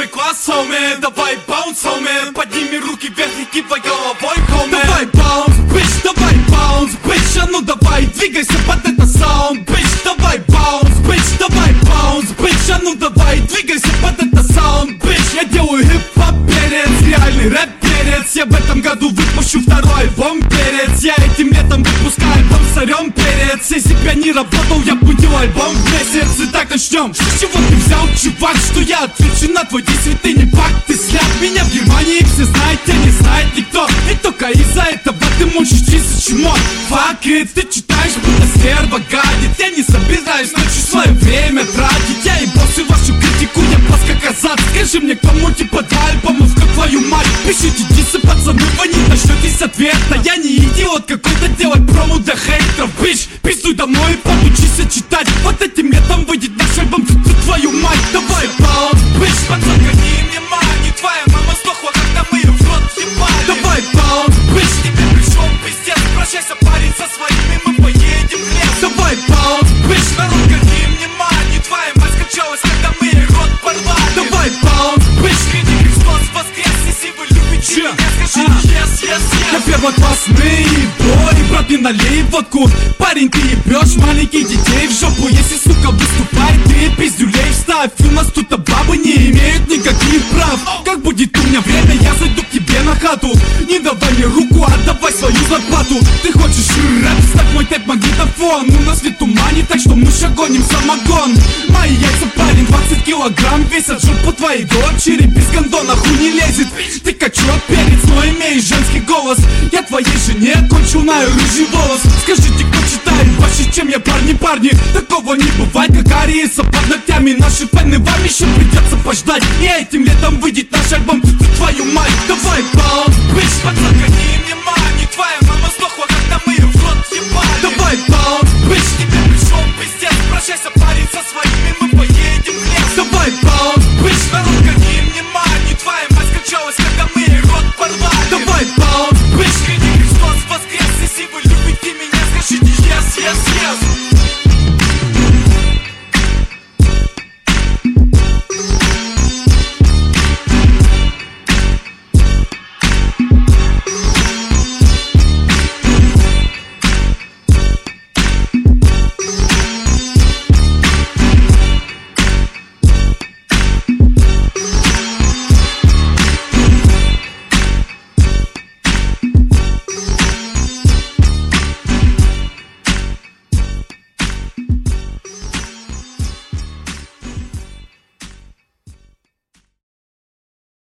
первый класс, homie. Давай bounce, homie. Подними руки вверх и кивай головой, homie. Давай bounce, bitch, давай bounce, bitch. А ну давай, двигайся под это sound, bitch. Давай bounce, bitch, давай bounce, bitch. А ну давай, двигайся под это sound, bitch. Я делаю хип-хоп перец, реальный рэп перец. Я в этом году выпущу второй альбом перец. Я этим летом выпускаю альбом сорем перец. Если б я не работал, я будил альбом в месяц. Итак, начнем. С чего ты взял, чувак, что я отвечу на твой действительный не факт? Ты сляп меня в Германии, все знают, тебя не знает никто. И только из-за этого ты мучишь чисто чмо. Fuck it, ты читаешь, будто стерва гадит. Я не собираюсь ночью свое время тратить. Я и боссы вашу критику, я плоско казат. Скажи мне, кому типа два альбомов, как твою мать. Пишите дисы, пацаны, вы не дождетесь ответа. Я не идиот какой-то делать промо для хейтеров. Бич, пиздуй домой и подучись читать. Вот этим летом выйдет наш альбом, твою мать. Давай bounce, бич, пацан, гони мне мани. Твоя мама сдохла, когда мы ее в рот ебали. Давай bounce, бич, тебе пришел пиздец. Прощайся, парень, со своими, мы поедем в лес. Давай bounce, бич, народ, гони мне мани. Твоя мать скачалась, когда мы ей рот порвали. Давай bounce, бич, критик Христос воскрес. Если вы любите меня, скажите yes, yes, yes. Я первоклассный бой, брат, не налей водку. Парень, ты ебешь маленьких детей в жопу. Если, сука, выступай, ты пиздюлей вставь. У нас тут бабы не имеют никаких прав. Как будет у меня время, я зайду к тебе на хату. Не давай мне руку, отдавай свою зарплату. Ты хочешь рэп, ставь мой тэп магнитофон. У нас нет умани, так что мы шагоним самогон. Мои яйца, парень, 20 килограмм весят. Жопу твоей дочери без гондона хуй не лезет. Ты качок, перец, но имеешь женский голос. Я твоей жене кончу на рыжий волос. Скажите, кто читает больше, чем я, парни? Такого не бывает, как Ариса под ногтями. Наши фэны, вам еще придется пождать. И этим летом выйдет наш альбом, твою мать. Давай bounce, bitch, пацан, гони мне мани. Твоя мама сдохла, когда мы ее в рот ебали. Давай bounce, bitch, тебе пришел пиздец. Прощайся, парень, со своими, мы поедем в лес. Давай bounce, bitch, народ, гони мне мани. Твоя мать скачалась, когда мы ей рот порвали. Давай bounce, bitch, критик Христос воскрес. Если вы любите меня, скажите yes, yes, yes.